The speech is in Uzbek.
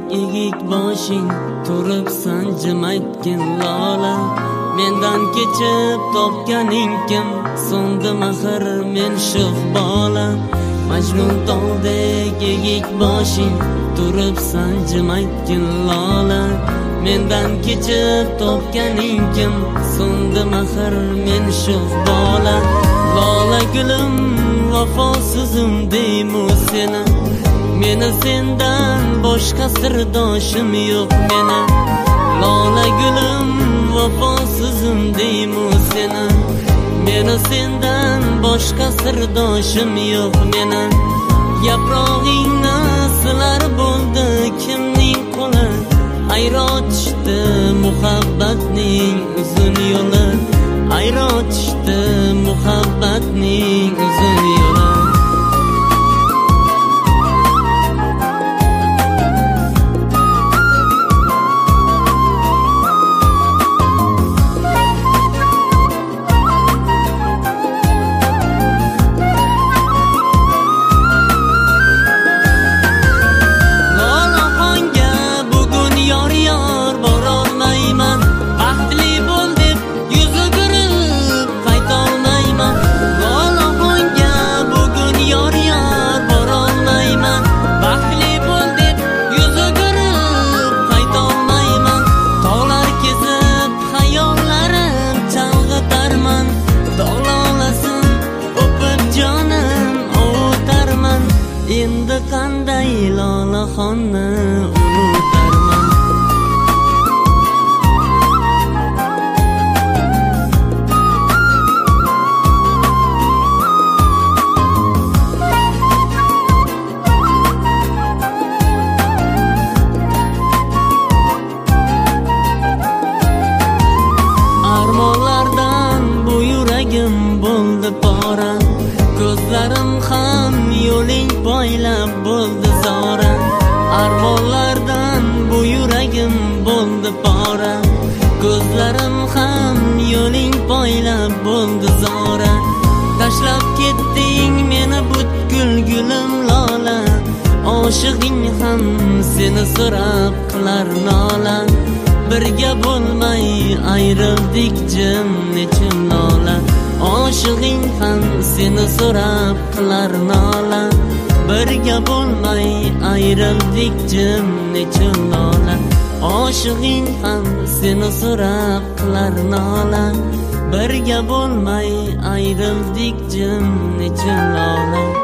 egik boshing turibsan jimaytgin lola. Mendan kechib topganing kim, so'ndi mahir men sho'x bola. Majnun tog'dek egik boshing turibsan jimaytgin lola. Mendan kechib topganing kim, so'ndi mahir men sho'x bola. Lola gulim vafosizim deymu seni, meni sendan boshqa sirdoshim yo'q meni. Lola gulim vafosizim deymu seni, meni sendan boshqa sirdoshim yo'q meni. Yaprog'ingni silar bo'ldi kimning qo'li, ayrotishdi muhabbatning uzun yo'li, ayrotishdi muhabbatning uzun yo'li. Endi qanday lolaxonni unutarman. Armonlardan bu yuragim bo'ldi pora, ko'zlarim ham yo'ling poylab bo'ldi zora. Armonlardan bu yuragim bo'ldi pora, ko'zlarim ham yo'ling poylab bo'ldi zora. Tashlab ketding meni butkul gulim lola, oshig'ing ham seni so'rab qilar nola. Birga bo'lmay ayrildik jim nechun lola, oshig'ing ham seni so'rab qilar nola. Birga bo'lmay ayrildik jim nechun lola, oshig'ing ham seni so'rab qilar nola. Birga bo'lmay ayrildik jim nechun lola.